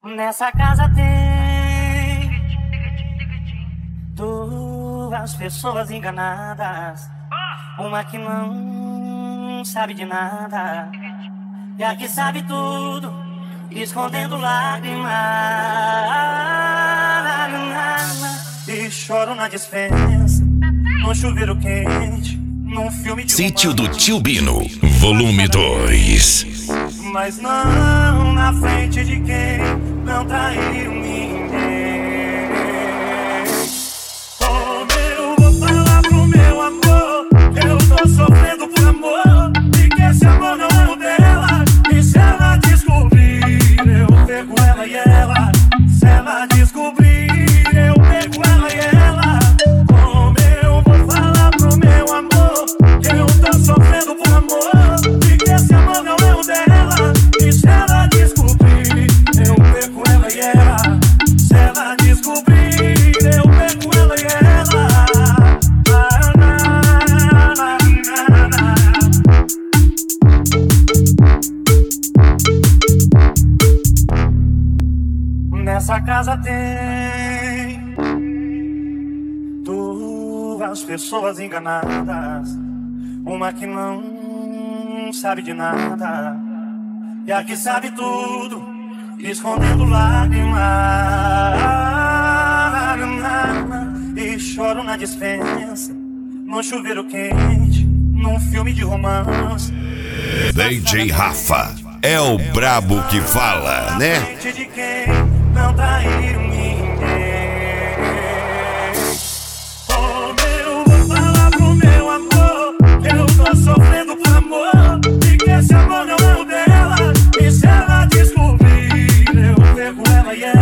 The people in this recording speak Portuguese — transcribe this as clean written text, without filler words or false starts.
Nessa casa tem duas pessoas enganadas. Uma que não sabe de nada e a que sabe tudo, escondendo lágrimas. E choro na despensa, no chuveiro quente, num filme de Sítio do Tio Bino, volume 2. Mas não na frente de quem não traiu ninguém. Como eu vou falar pro meu amor que eu tô sofrendo por amor e que esse amor não é o dela? E se ela descobrir, eu pego ela e ela. Se ela descobrir, eu pego ela e ela. Como eu vou falar pro meu amor que eu tô sofrendo por amor e que esse amor não é o dela? E se ela descobrir, eu pego ela e ela. Se ela descobrir, eu pego ela e ela. Nessa casa tem duas pessoas enganadas. Uma que não sabe de nada e a que sabe tudo, escondendo lágrimas. E choro na despensa, no chuveiro quente, num filme de romance. DJ Rafa é o brabo que fala, né? Na frente de quem não traiu ninguém. Como eu vou falar pro meu amor que eu tô sofrendo por amor e que esse amor não é o dela? E se ela descobrir, eu pego ela e ela.